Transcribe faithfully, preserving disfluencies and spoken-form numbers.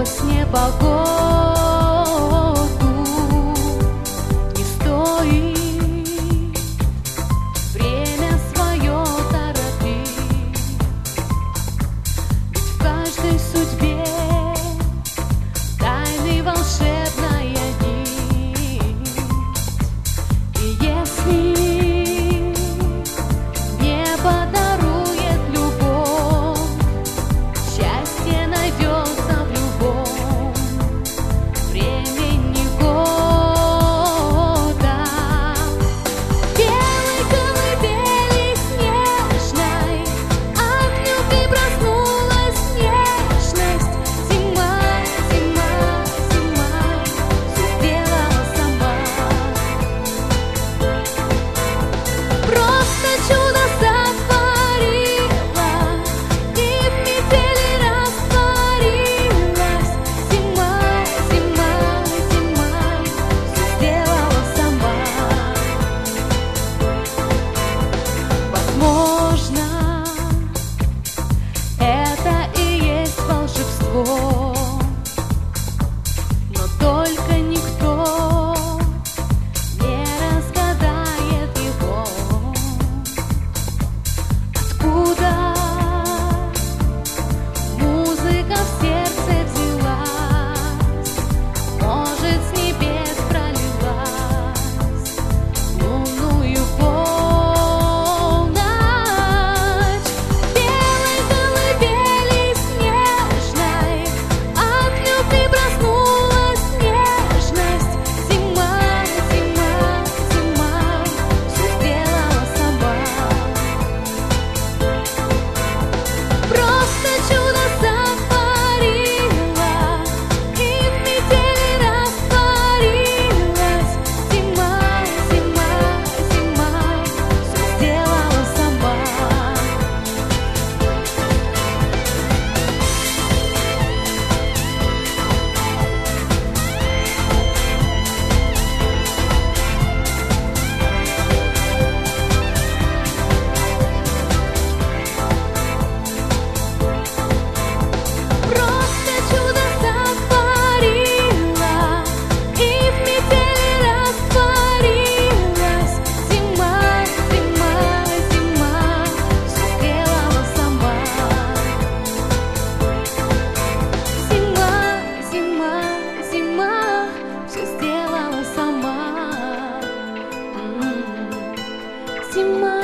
сквозь непогоду. Не стоит время свое торопить, ведь в каждой судьбе тайны волшебная нить. И если небо дарует любовь, счастье найдется в любом времени года. Белой колыбели снежной от любви проснулась нежность. Зима, зима, зима все сделала сама. Просто чудо сотворила и в метели растворилась. Зима, зима, зима все сделала сама. Возможно, это и есть волшебство, но только никто не разгадает его. Откуда музыка в сердце взялась, может, с небес пролилась в лунную полночь. Белой колыбели снежной от любви проснулась нежность. Зима, зима, зима все сделала сама. Просто чудо сотворила и в метели растворилась. Зима, зима, зима все сделала сама. Просто чудо сотворила и в метели растворилась. Зима, зима, зима все сделала сама. Зима, зима, зима все сделала сама. М. Зима.